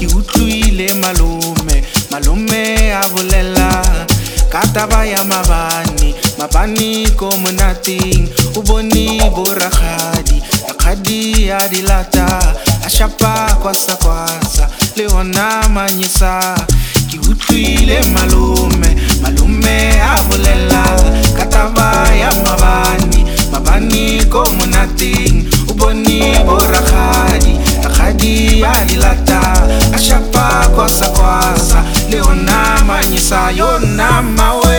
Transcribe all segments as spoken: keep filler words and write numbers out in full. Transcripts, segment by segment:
ke utlwile malome malome a bolela ka taba ya mabane mabane ko monating o bone borakgadi rakgadi ya dilata a shapa kwasa kwasa le ona manyesa ke utlwile malome malome a bolela ka taba ya mabane mabane ko monating o bone borakgadi rakgadi ya dilata a shapa kwasa kwasa le ona manyesa yona mawe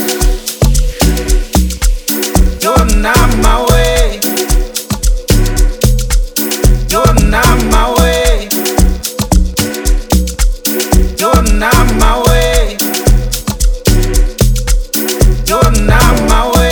yona mawe yona mawe yona mawe yona mawe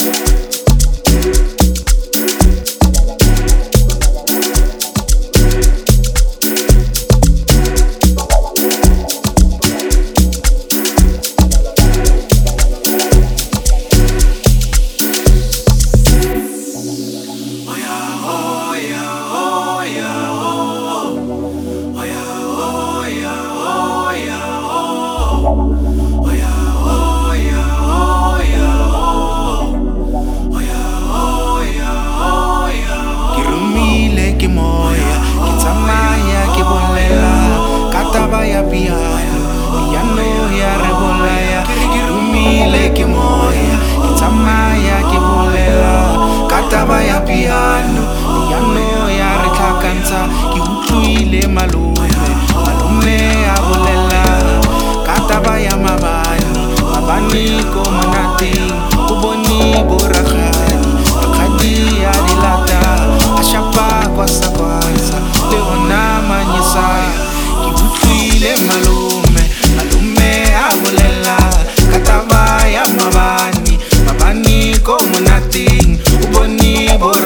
piano piano ya re tlhakantsha ke utlwile malome malome a bolela ka taba ya mabane mabane ko monating o bone borakgadi rakgadi ya dilata a shapa kwasa kwasa le ona manyesa ke utlwile malome malome a bolela ka taba ya mabane mabane ko monating o bone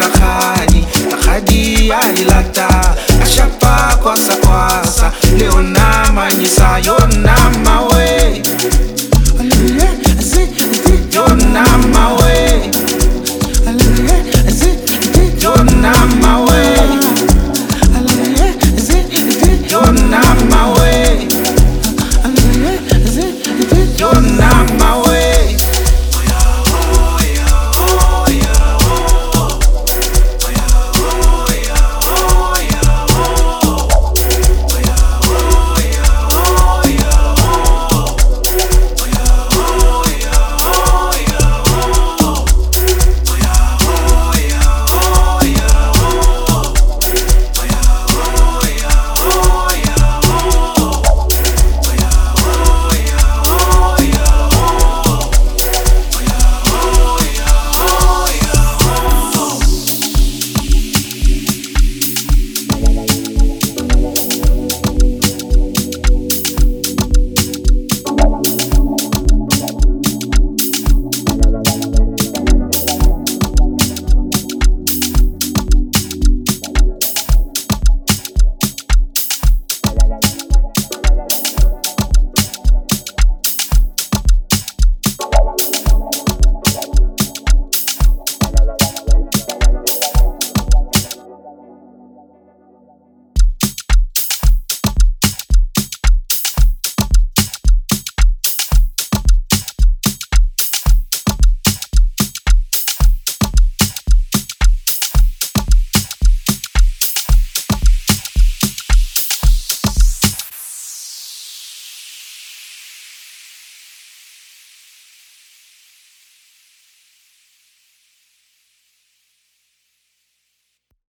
borakgadi rakgadi ya dilata a shapa kwasa kwasa le ona